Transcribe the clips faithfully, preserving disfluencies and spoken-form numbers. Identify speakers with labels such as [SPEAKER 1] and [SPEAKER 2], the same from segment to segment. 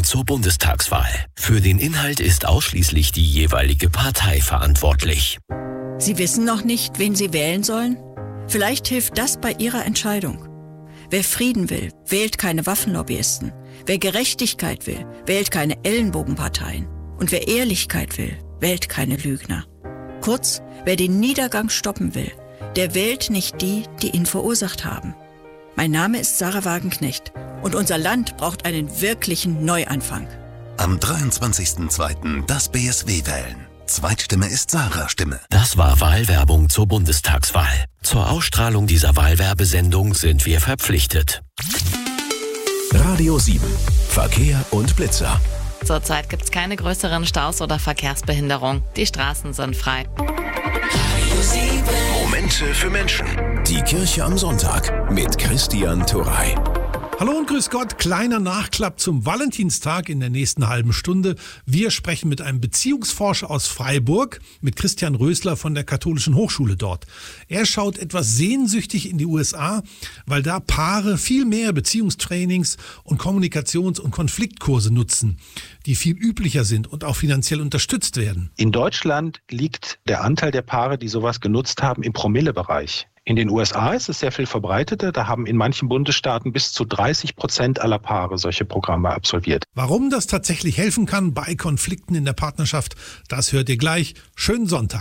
[SPEAKER 1] zur Bundestagswahl. Für den Inhalt ist ausschließlich die jeweilige Partei verantwortlich.
[SPEAKER 2] Sie wissen noch nicht, wen Sie wählen sollen? Vielleicht hilft das bei Ihrer Entscheidung. Wer Frieden will, wählt keine Waffenlobbyisten. Wer Gerechtigkeit will, wählt keine Ellenbogenparteien. Und wer Ehrlichkeit will, wählt keine Lügner. Kurz, wer den Niedergang stoppen will, der wählt nicht die, die ihn verursacht haben. Mein Name ist Sarah Wagenknecht und unser Land braucht einen wirklichen Neuanfang.
[SPEAKER 3] Am dreiundzwanzigsten zweiten das B S W wählen. Zweitstimme ist Sarah Stimme.
[SPEAKER 1] Das war Wahlwerbung zur Bundestagswahl. Zur Ausstrahlung dieser Wahlwerbesendung sind wir verpflichtet.
[SPEAKER 4] Radio sieben. Verkehr und Blitzer.
[SPEAKER 5] Zurzeit gibt es keine größeren Staus oder Verkehrsbehinderung. Die Straßen sind frei.
[SPEAKER 4] Momente für Menschen. Die Kirche am Sonntag mit Christian Turrey.
[SPEAKER 6] Hallo und grüß Gott, kleiner Nachklapp zum Valentinstag in der nächsten halben Stunde. Wir sprechen mit einem Beziehungsforscher aus Freiburg, mit Christian Rösler von der Katholischen Hochschule dort. Er schaut etwas sehnsüchtig in die U S A, weil da Paare viel mehr Beziehungstrainings und Kommunikations- und Konfliktkurse nutzen, die viel üblicher sind und auch finanziell unterstützt werden.
[SPEAKER 7] In Deutschland liegt der Anteil der Paare, die sowas genutzt haben, im Promillebereich. In den U S A ist es sehr viel verbreiteter. Da haben in manchen Bundesstaaten bis zu dreißig Prozent aller Paare solche Programme absolviert.
[SPEAKER 6] Warum das tatsächlich helfen kann bei Konflikten in der Partnerschaft, das hört ihr gleich. Schönen Sonntag.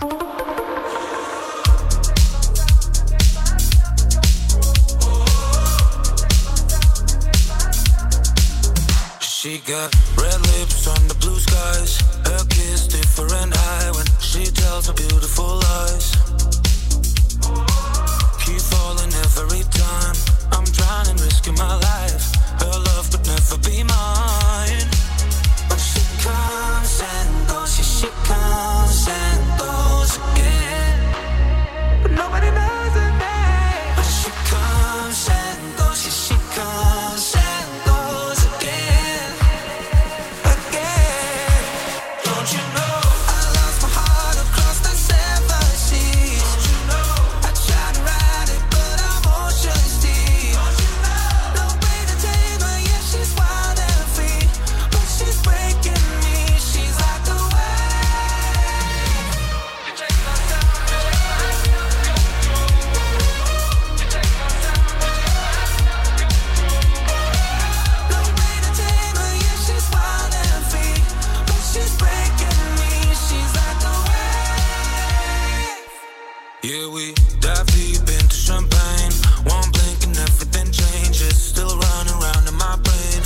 [SPEAKER 8] She got red lips on the blue skies. Her kiss different high when she tells her beautiful lies. Keep falling every time. I'm trying and risking my life. Her love could never be mine. But she comes and goes, yeah, she comes and goes again. But nobody knows her name. But she comes and goes, yeah, she comes and goes again. Again. Don't you know? Yeah, we dive deep into champagne. One blink and everything changes. Still running round in my brain.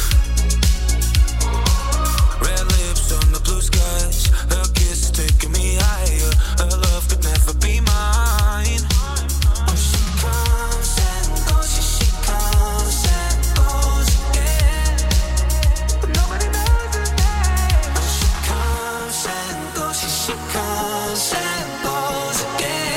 [SPEAKER 8] Red lips on the blue skies. Her kiss is taking me higher. Her love could never be mine. Oh, she comes and goes. Yeah, she comes and goes again. But nobody knows her name. Oh, she comes and goes. Yeah, she comes and goes again.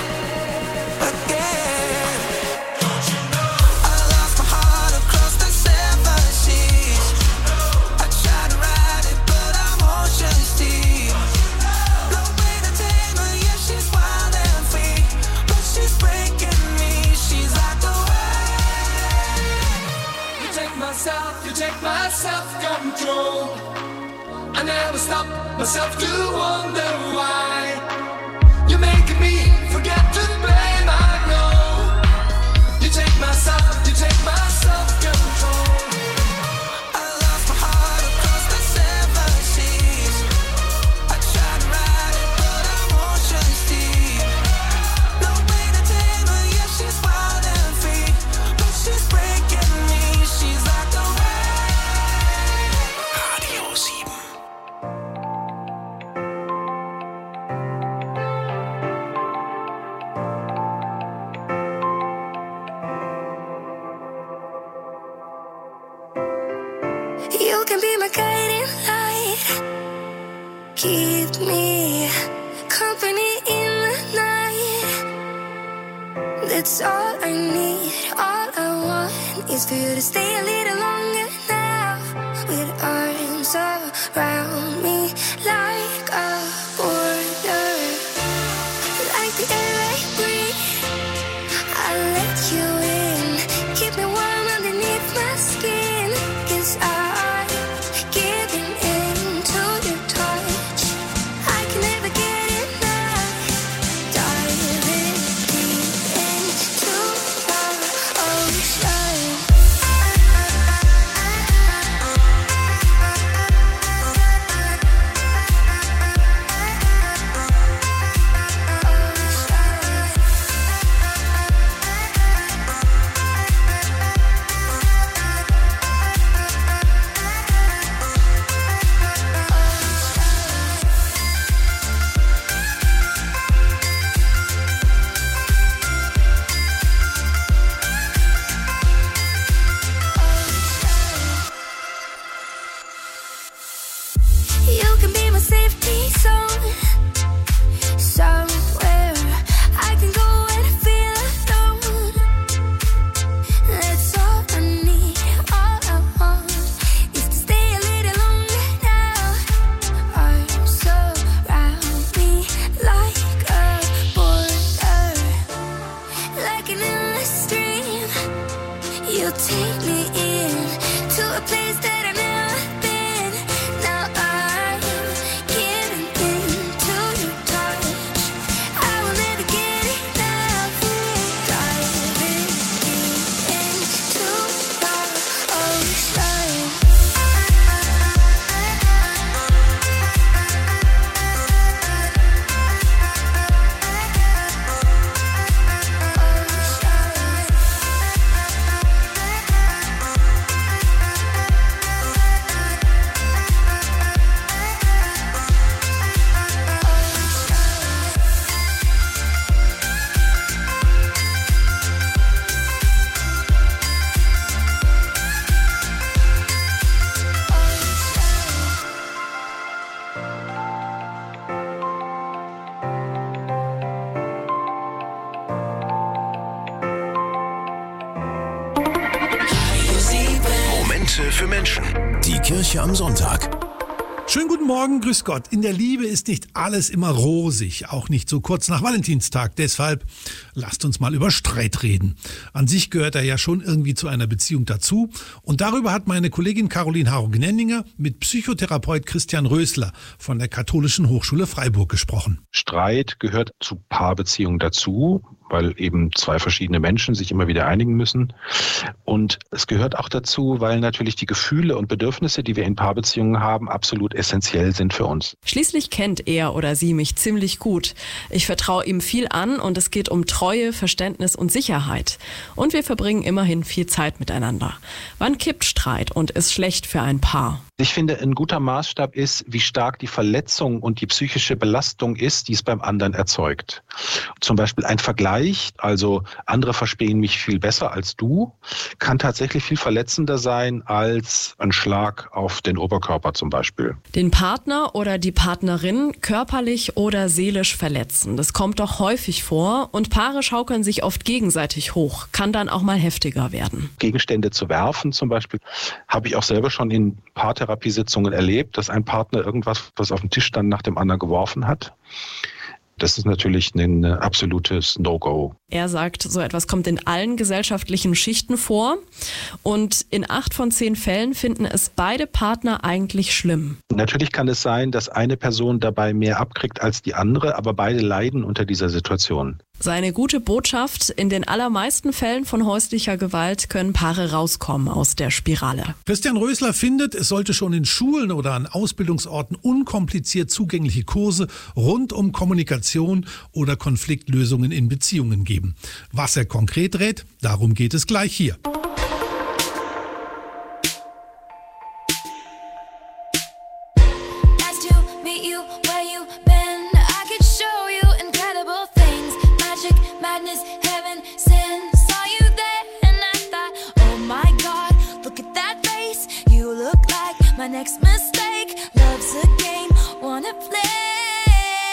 [SPEAKER 8] Self-control. I never stop myself to wonder why you're making me forget to blame. I know you take my self, you take my self-control. I lost my heart across the seven seas. I tried to ride it, but emotions deep. No way to tame her, yeah, she's wild and free, but she's breaking me. She's like the
[SPEAKER 9] You can be my guiding light. Keep me company in the night. That's all I need. All I want is for you to stay a little longer now. With arms around me like a border. Like the air I breathe, I'll let you in. Keep me warm underneath my skin. 'Cause I give You take me in to a place that I've never been. Now I'm giving in to your touch. I will never get enough. We're diving deep into the ocean.
[SPEAKER 4] Momente für Menschen. Die Kirche am Sonntag.
[SPEAKER 6] Schönen guten Morgen, grüß Gott. In der Liebe ist nicht alles immer rosig, auch nicht so kurz nach Valentinstag. Deshalb lasst uns mal über Streit reden. An sich gehört er ja schon irgendwie zu einer Beziehung dazu. Und darüber hat meine Kollegin Caroline Haro-Gnendinger mit Psychotherapeut Christian Rösler von der Katholischen Hochschule Freiburg gesprochen.
[SPEAKER 7] Streit gehört zu Paarbeziehungen dazu, weil eben zwei verschiedene Menschen sich immer wieder einigen müssen. Und es gehört auch dazu, weil natürlich die Gefühle und Bedürfnisse, die wir in Paarbeziehungen haben, absolut essentiell sind für uns.
[SPEAKER 10] Schließlich kennt er oder sie mich ziemlich gut. Ich vertraue ihm viel an und es geht um Treue, Verständnis und Sicherheit. Und wir verbringen immerhin viel Zeit miteinander. Wann kippt Streit und ist schlecht für ein Paar?
[SPEAKER 7] Ich finde, ein guter Maßstab ist, wie stark die Verletzung und die psychische Belastung ist, die es beim anderen erzeugt. Zum Beispiel ein Vergleich, also andere verstehen mich viel besser als du, kann tatsächlich viel verletzender sein als ein Schlag auf den Oberkörper zum Beispiel.
[SPEAKER 10] Den Partner oder die Partnerin körperlich oder seelisch verletzen. Das kommt doch häufig vor und Paare schaukeln sich oft gegenseitig hoch. Kann dann auch mal heftiger werden.
[SPEAKER 7] Gegenstände zu werfen zum Beispiel, habe ich auch selber schon in Paartherapiesitzungen erlebt, dass ein Partner irgendwas, was auf dem Tisch stand, nach dem anderen geworfen hat. Das ist natürlich ein absolutes No-Go.
[SPEAKER 10] Er sagt, so etwas kommt in allen gesellschaftlichen Schichten vor und in acht von zehn Fällen finden es beide Partner eigentlich schlimm.
[SPEAKER 7] Natürlich kann es sein, dass eine Person dabei mehr abkriegt als die andere, aber beide leiden unter dieser Situation.
[SPEAKER 10] Seine gute Botschaft: In den allermeisten Fällen von häuslicher Gewalt können Paare rauskommen aus der Spirale.
[SPEAKER 6] Christian Rösler findet, es sollte schon in Schulen oder an Ausbildungsorten unkompliziert zugängliche Kurse rund um Kommunikation oder Konfliktlösungen in Beziehungen geben. Was er konkret rät, darum geht es gleich hier.
[SPEAKER 9] My next mistake, love's a game, wanna play.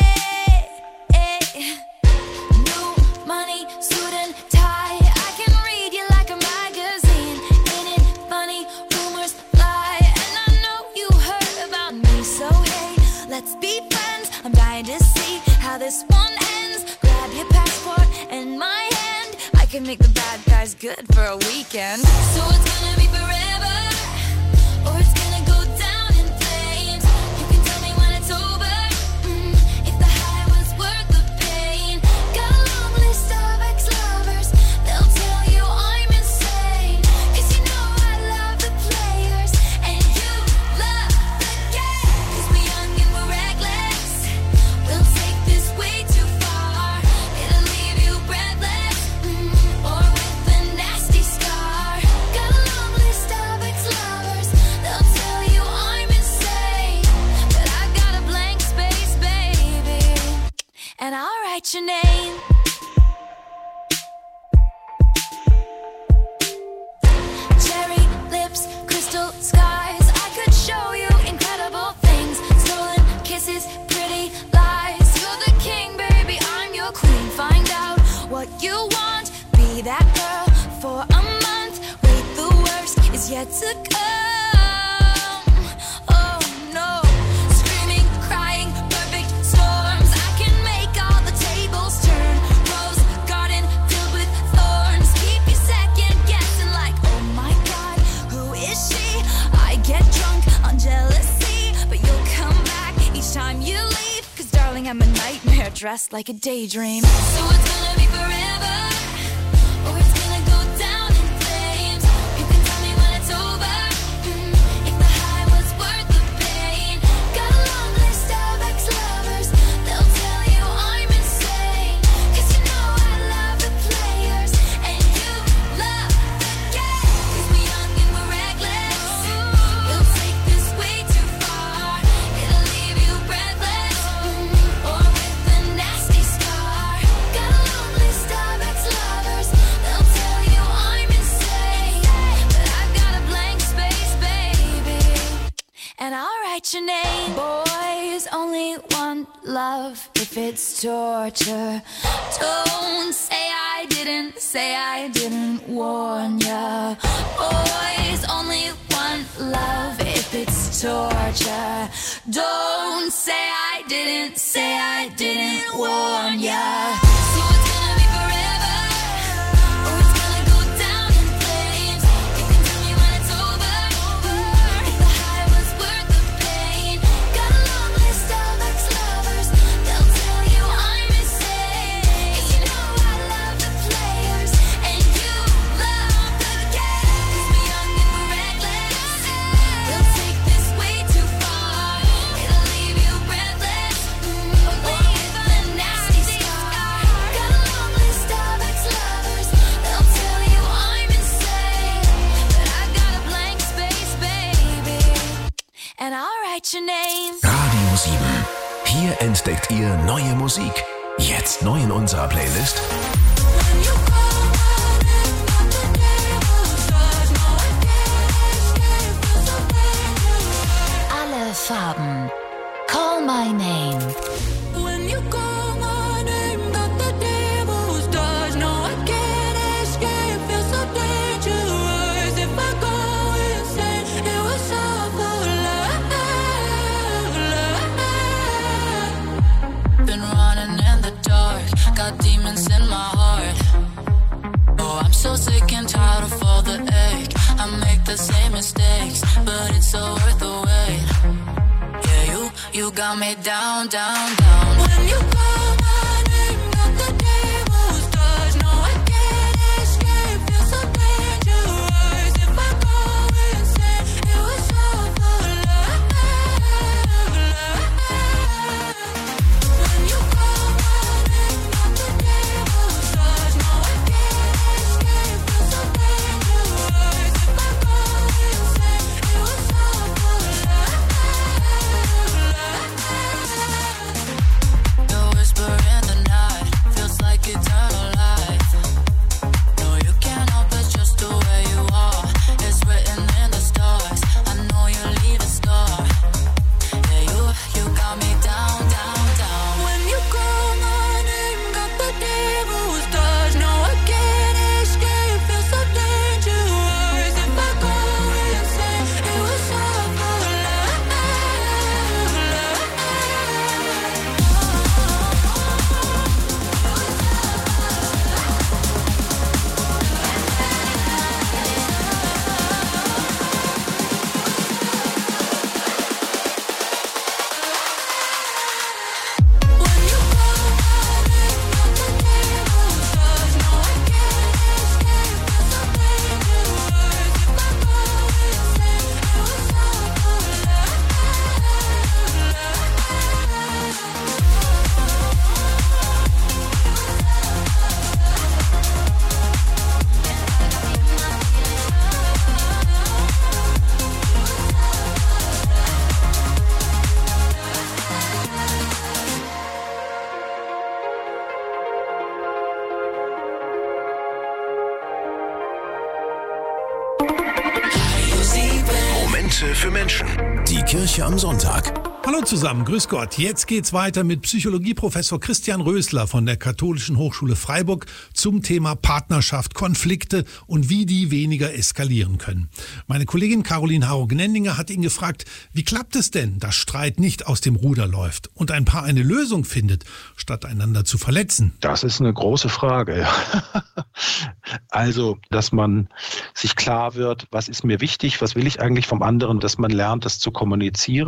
[SPEAKER 9] New money, suit and tie, I can read you like a magazine. Ain't it funny, rumors fly, and I know you heard about me. So hey, let's be friends, I'm dying to see how this one ends. Grab your passport and my hand, I can make the bad guys good for a weekend. So it's gonna be forever, or it's gonna go down in flames. You can tell me when it's over, mm, if the high was worth the pain. Got a long list of ex-lovers, they'll tell you I'm insane. Cause you know I love the players, and you love the game. Cause we're young and we're reckless, we'll take this way too far. It'll leave you breathless, mm, or with a nasty scar. Got a long list of ex-lovers, they'll tell you I'm insane, but I got a blank space, baby, and I'll write your name. Cherry lips, crystal skies, I could show you incredible things. Stolen kisses, pretty lies. You're the king, baby, I'm your queen. Find out what you want, be that girl for a month. Wait, the worst is yet to come. Oh no, screaming, crying, perfect storms. I can make all the tables turn. Rose garden filled with thorns. Keep you second guessing like,
[SPEAKER 11] dressed like a daydream. So it's gonna be forever, or it's gonna go down in flames. You can tell me when it's over, mm, if the high was worth the pain. Got a long list of ex-lovers, they'll tell you I'm insane. Cause you know I love the players, and you love the game. Cause we're young and we're reckless, we'll take this way too far. It'll leave you breathless, mm, or with a nasty scar. Got a long list of ex-lovers, they'll tell you I'm insane. But I've got a blank space, baby, and I'll write your name. Boys only want love if it's torture. Don't say I didn't, say I didn't warn ya. Boys only want love if it's torture. Don't say I didn't, say I didn't warn ya. So it's gonna be forever, or it's gonna go down in flames. You can tell me when it's over, if the high was worth the pain. Got a long list of ex-lovers, they'll tell you I'm insane. Cause you know I love the players, and you love the game. Cause we're young and we're reckless, we'll take this way too far. It'll leave you breathless, mm, or with a nasty scar. Got a long list of ex-lovers, they'll tell you I'm insane. But I've got a blank space, baby, and I'll write your name.
[SPEAKER 4] Radio sieben. Hier entdeckt ihr neue Musik. Jetzt neu in unserer Playlist.
[SPEAKER 11] Alle Farben. Call my name. When you call my name, got the devil's touch. No, I can't escape. Feel so dangerous. If I go insane, it was all for love, love. Been running in the dark, got demons in my heart. Oh, I'm so sick and tired of all the ache. I make the same mistakes, but it's so worth the wait. Yeah, you, you got me down, down, down. When you call my name, got the devil's touch. No, I can't escape. Feel so dangerous. If I go insane, it was all for love, love. When you call my name, got the devil's touch. No, I can't escape. Feel so dangerous. If I go insane, it was all for love, love. The whisper in the night feels like eternal life. No, you can't help it, just the way you are. It's written in the stars. I know you leave a scar. Yeah, you, you got me down, down, down. When you call my name, got the devil's touch. No, I can't escape. Feel so dangerous. If I go insane, it was all for love, love.
[SPEAKER 4] Momente für Menschen. Die Kirche am Sonntag.
[SPEAKER 6] Hallo zusammen, grüß Gott. Jetzt geht's weiter mit Psychologieprofessor Christian Rösler von der Katholischen Hochschule Freiburg zum Thema Partnerschaft, Konflikte und wie die weniger eskalieren können. Meine Kollegin Caroline Haro-Gnendinger hat ihn gefragt, wie klappt es denn, dass Streit nicht aus dem Ruder läuft und ein Paar eine Lösung findet, statt einander zu verletzen?
[SPEAKER 7] Das ist eine große Frage. Also, dass man sich klar wird, was ist mir wichtig, was will ich eigentlich vom anderen, dass man lernt, das zu kommunizieren.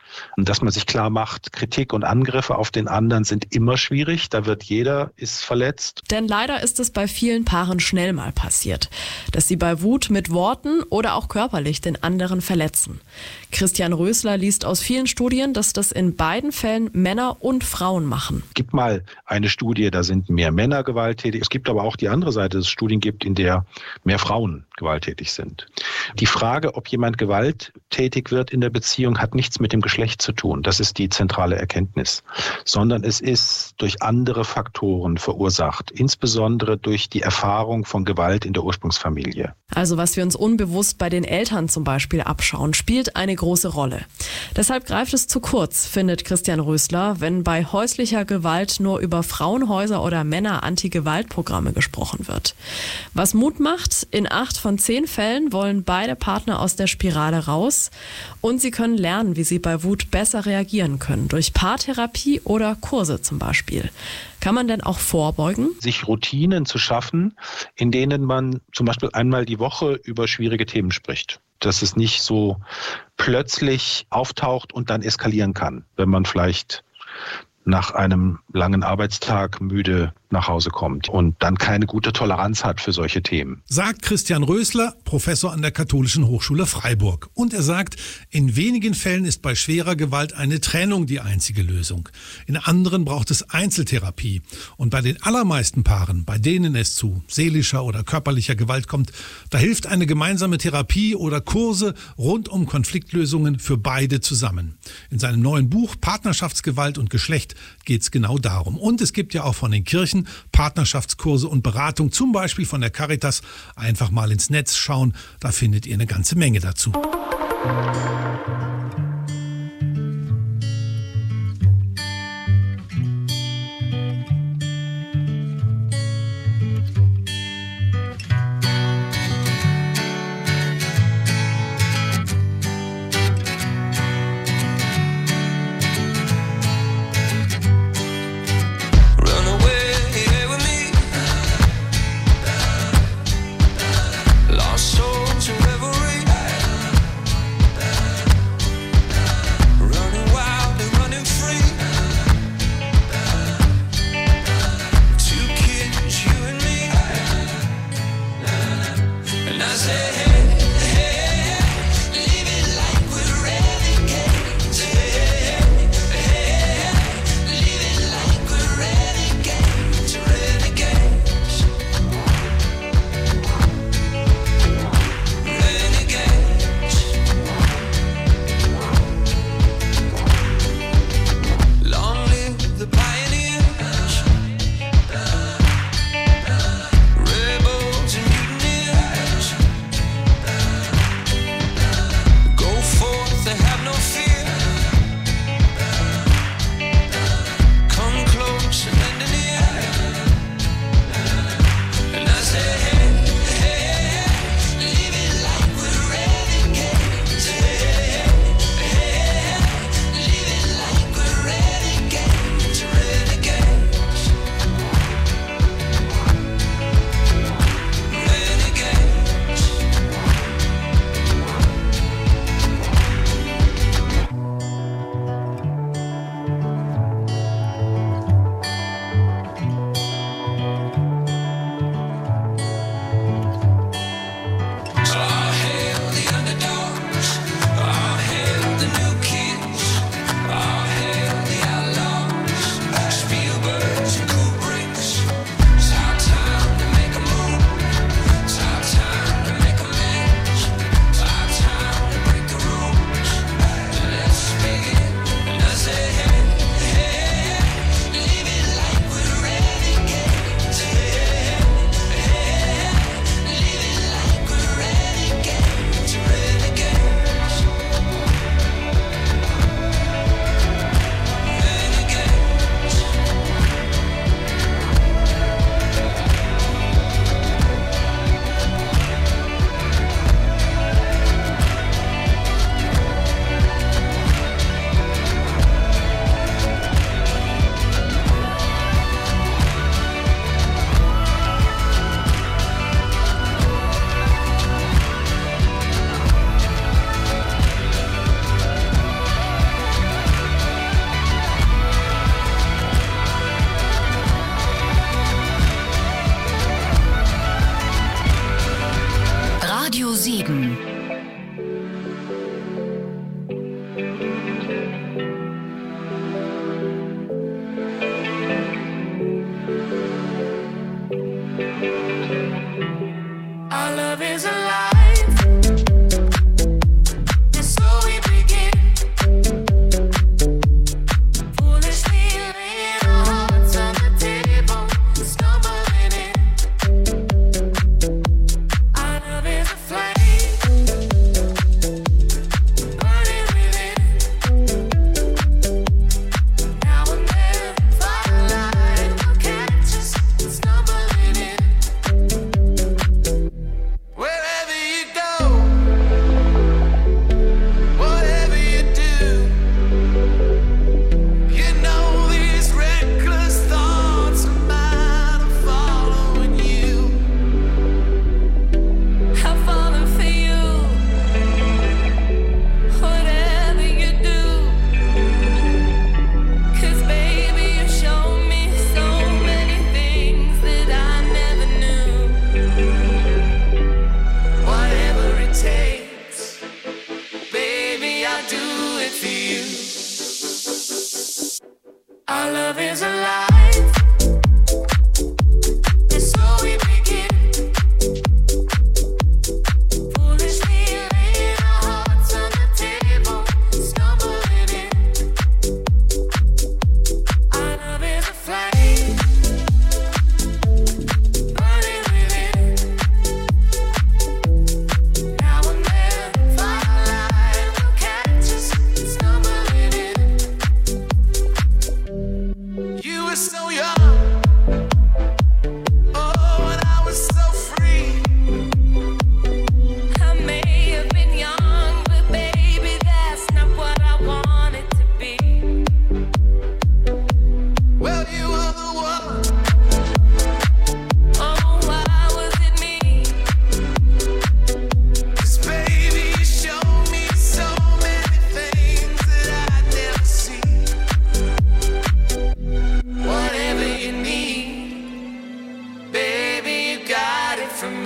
[SPEAKER 7] Und dass man sich klar macht, Kritik und Angriffe auf den anderen sind immer schwierig. Da wird jeder, ist verletzt.
[SPEAKER 10] Denn leider ist es bei vielen Paaren schnell mal passiert, dass sie bei Wut mit Worten oder auch körperlich den anderen verletzen. Christian Rösler liest aus vielen Studien, dass das in beiden Fällen Männer und Frauen machen.
[SPEAKER 7] Es gibt mal eine Studie, da sind mehr Männer gewalttätig. Es gibt aber auch die andere Seite, dass es Studien gibt, in der mehr Frauen gewalttätig sind. Die Frage, ob jemand gewalttätig wird in der Beziehung, hat nichts mit dem Geschlecht zu tun. Das ist die zentrale Erkenntnis. Sondern es ist durch andere Faktoren verursacht. Insbesondere durch die Erfahrung von Gewalt in der Ursprungsfamilie.
[SPEAKER 10] Also was wir uns unbewusst bei den Eltern zum Beispiel abschauen, spielt eine große Rolle. Deshalb greift es zu kurz, findet Christian Rösler, wenn bei häuslicher Gewalt nur über Frauenhäuser oder Männer-Anti-Gewalt-Programme gesprochen wird. Was Mut macht, in acht von zehn Fällen wollen beide Partner aus der Spirale raus und sie können lernen, wie sie bei Wut besser reagieren können, durch Paartherapie oder Kurse zum Beispiel. Kann man denn auch vorbeugen?
[SPEAKER 7] Sich Routinen zu schaffen, in denen man zum Beispiel einmal die Woche über schwierige Themen spricht. Dass es nicht so plötzlich auftaucht und dann eskalieren kann, wenn man vielleicht nach einem langen Arbeitstag müde nach Hause kommt und dann keine gute Toleranz hat für solche Themen.
[SPEAKER 6] Sagt Christian Rösler, Professor an der Katholischen Hochschule Freiburg. Und er sagt, in wenigen Fällen ist bei schwerer Gewalt eine Trennung die einzige Lösung. In anderen braucht es Einzeltherapie. Und bei den allermeisten Paaren, bei denen es zu seelischer oder körperlicher Gewalt kommt, da hilft eine gemeinsame Therapie oder Kurse rund um Konfliktlösungen für beide zusammen. In seinem neuen Buch Partnerschaftsgewalt und Geschlecht geht es genau darum. Und es gibt ja auch von den Kirchen Partnerschaftskurse und Beratung, zum Beispiel von der Caritas. Einfach mal ins Netz schauen, da findet ihr eine ganze Menge dazu.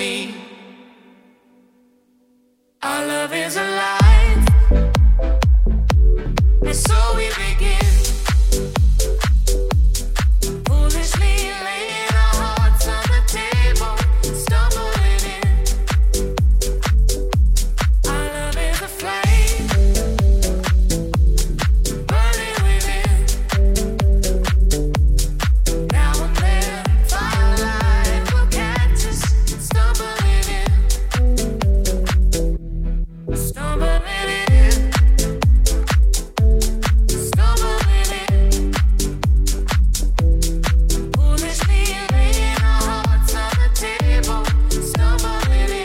[SPEAKER 8] me. Our love is alive, and so we begin. Foolishly laying our hearts on the table, stumbling in. Our love is a flame, burning within. Now and then, firelight will catch us, stumbling in. Stumbling in, stumbling in. Foolishly laying our hearts on the table, stumbling in.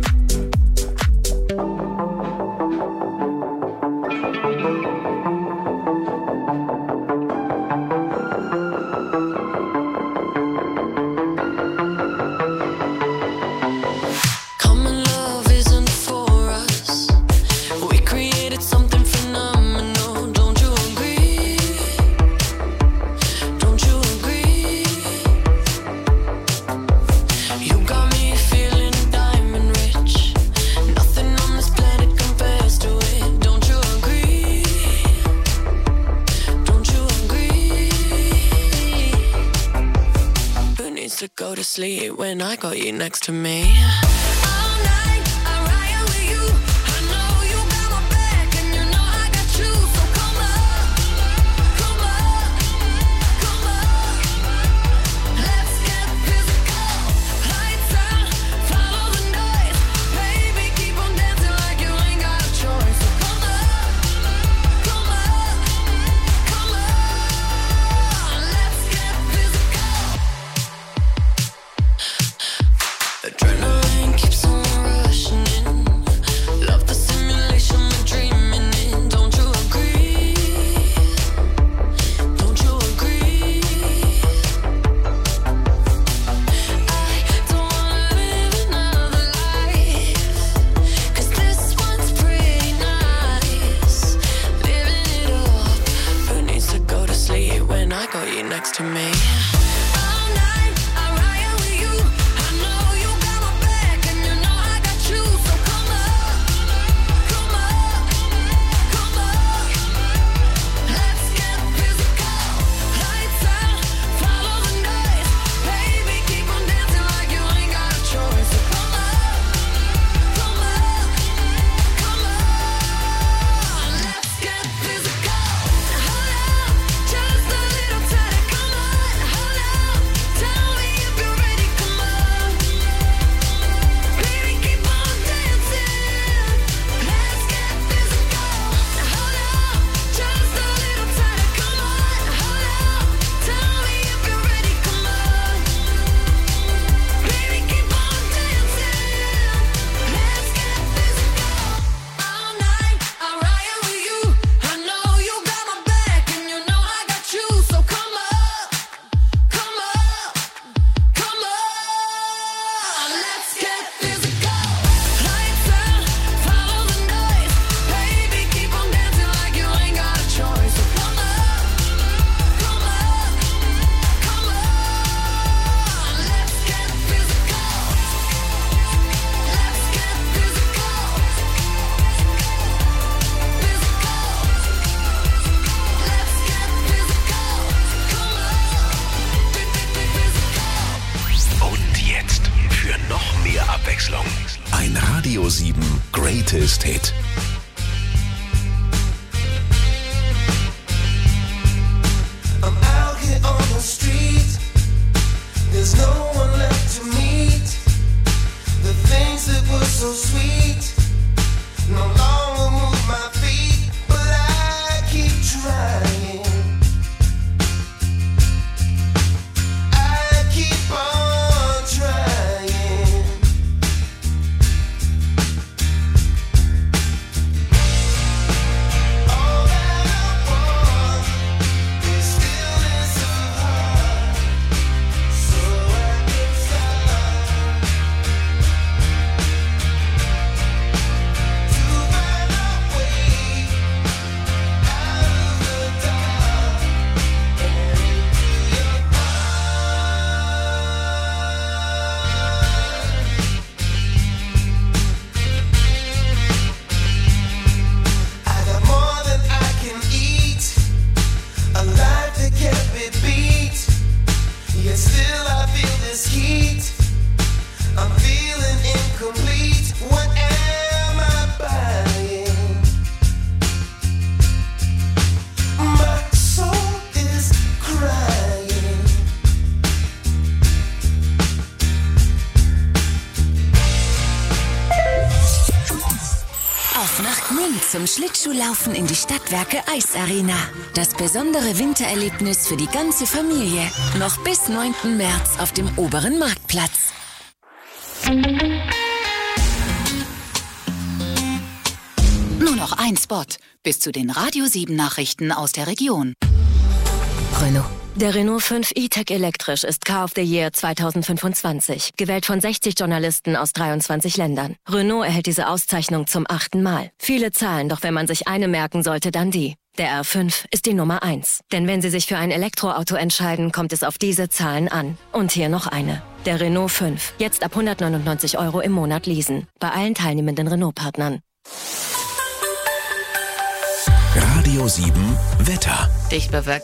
[SPEAKER 8] Common love isn't for us. We created something phenomenal. Don't you agree? Don't you agree? You got me feeling diamond rich. Nothing on this planet compares to it. Don't you agree? Don't you agree? Who needs to go to sleep when I got you next to me? All night I ride with you. I know you got my back, and you know I got you. So come on, come on, come on. Let's get physical. Lights out, follow the noise. Baby, keep on dancing like you ain't got a choice. So come on, come on, come on. Let's get physical. Adrenaline keeps on rushing in. Love the simulation we're dreaming in. Don't you agree? Don't you agree? I don't wanna live another life, 'cause this one's pretty nice. Living it up. Who needs to go to sleep when I got you next to me? All night I ride with you. I know you got my back, and you know I got you. So come on, come on, come on. Let's get physical. Lights out, follow the noise. Baby, keep on dancing like you ain't got a choice. So come on, come on, come on. Let's get physical. Hold on, just a little tighter. Come on, hold on. Tell me if you're ready. Come on, baby, keep on dancing. Let's get physical. Hold on, just a little tighter. Come on, hold on. Tell me if you're ready. Come on, baby, keep on dancing. Let's get physical. All night I ride with you. I know you got my back, and you know I got you. So come on, come on, come on. Let's get physical. Lights out, follow the noise. Baby, keep on dancing like you ain't got a choice. So come on, come on, come on. Let's get physical. Let's get physical. Physical. Let's get physical. Come on.
[SPEAKER 4] Und jetzt für noch mehr Abwechslung ein Radio sieben Greatest Hit.
[SPEAKER 8] I'm out here on the street. There's no one left to meet. The things that were so sweet no longer move my feet, but I keep trying. I keep on trying. All that I want is stillness of heart, so I can start to
[SPEAKER 12] Auf nach Gmünd zum Schlittschuhlaufen in die Stadtwerke Eisarena. Das besondere Wintererlebnis für die ganze Familie. Noch bis neunten März auf dem oberen Marktplatz.
[SPEAKER 13] Nur noch ein Spot bis zu den Radio sieben Nachrichten aus der Region.
[SPEAKER 14] Renault. Der Renault fünf E-Tech elektrisch ist Car of the Year zwanzig fünfundzwanzig, gewählt von sechzig Journalisten aus dreiundzwanzig Ländern. Renault erhält diese Auszeichnung zum achten Mal. Viele Zahlen, doch wenn man sich eine merken sollte, dann die. Der R fünf ist die Nummer eins. Denn wenn Sie sich für ein Elektroauto entscheiden, kommt es auf diese Zahlen an. Und hier noch eine. Der Renault fünf. Jetzt ab hundertneunundneunzig Euro im Monat leasen. Bei allen teilnehmenden Renault-Partnern.
[SPEAKER 4] Radio sieben Wetter.
[SPEAKER 5] Dicht bewölkt